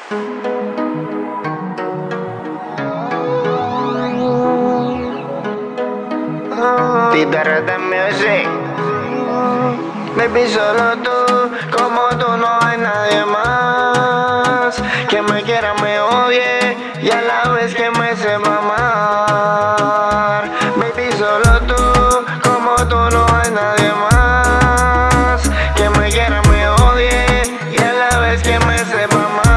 TRT Music. Baby, solo tú, como tú no hay nadie más que me quiera, me odie y a la vez que me sepa amar. Baby, solo tú, como tú no hay nadie más que me quiera, me odie y a la vez que me sepa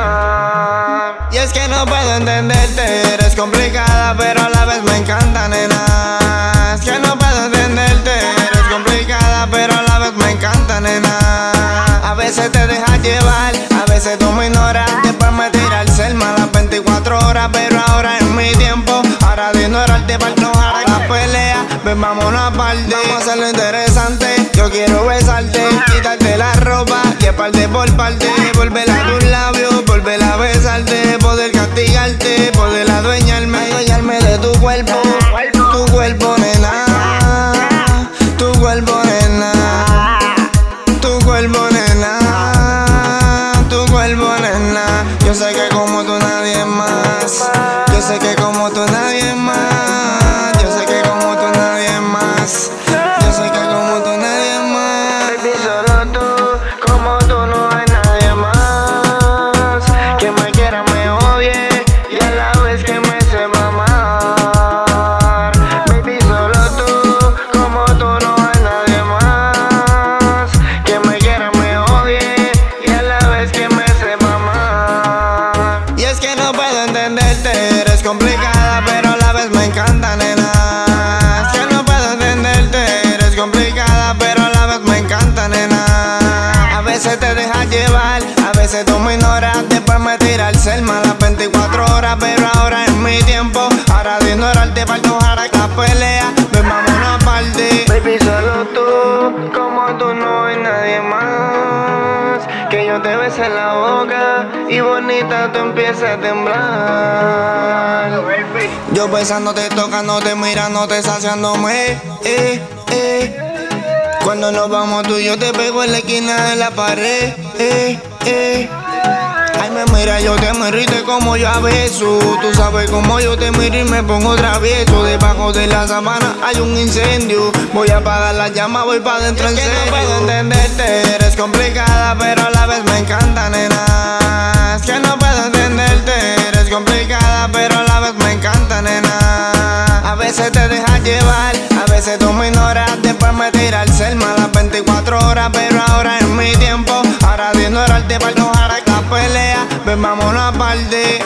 amar. Y es que no puedo entenderte, eres complicada pero a la vez me encanta, nena. Es que no puedo entenderte, eres complicada pero a la vez me encanta, nena. A veces te dejas llevar, a veces tú me ignoras, después me tiras el selma a las 24 horas. Pero ahora es mi tiempo, ahora de ignorarte para no dejar la pelea. Ven, vámonos aparte, vamos a hacerlo interesante. Yo quiero besarte, quitarte la ropa y es parte por parte. Volver a tus labios, volver a besarte, poder castigarte, poder adueñarme de tu cuerpo, nena. Tu cuerpo, nena. Tu cuerpo, nena. Tu cuerpo, nena. Yo sé que como tú nadie más. Yo sé que como tú nadie más. Yo sé que como tú nadie más. Yo sé que como tú nadie más. Baby, solo tú, como tú no hay nadie más que me quiera, me odie y a la vez que me sepa amar. Baby, solo tú, como tú no hay nadie más que me quiera, me odie y a la vez que me sepa amar. Y es que no puedo entenderte, eres complicada pero a la vez me encanta, nena. Es que no puedo entenderte, eres complicada pero a la vez me encanta, nena. A veces te dejas llevar, a veces tú me ignoras, después me tiras el selma a las 24 horas. Pero ahora es mi tiempo, ahora de ignorarte para no dejar la pelea. Ven, vámonos aparte. Baby, solo tú, como tú no hay nadie más que yo te bese en la boca y bonita tú empiezas a temblar. Yo besándote, tocándote, mirándote, saciándome, Cuando nos vamos tú y yo te pego en la esquina de la pared, Ay, me mira, yo te miro y te como yo a beso. Tú sabes cómo yo te miro y me pongo travieso. Debajo de la sábana hay un incendio. Voy a apagar la llama, voy pa' dentro en serio. Es que no puedo entenderte, eres complicada pero a la vez me encanta, nena. Es que no puedo entenderte, eres complicada pero a la vez me encanta, nena. A veces te dejas llevar, a veces tú me ignoras, después me tiras el selma a las 24 horas. Pero ahora es mi tiempo, ahora de ignorarte para no dejar la pelea. Ven, vámonos aparte.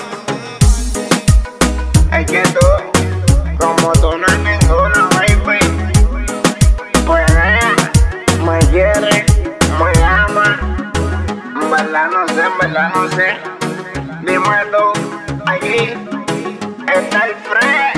Es que tú, como tú no hay ninguna, baby. Pues me quiere, me ama. En verdad no sé. Dime tú, aquí está el Fred.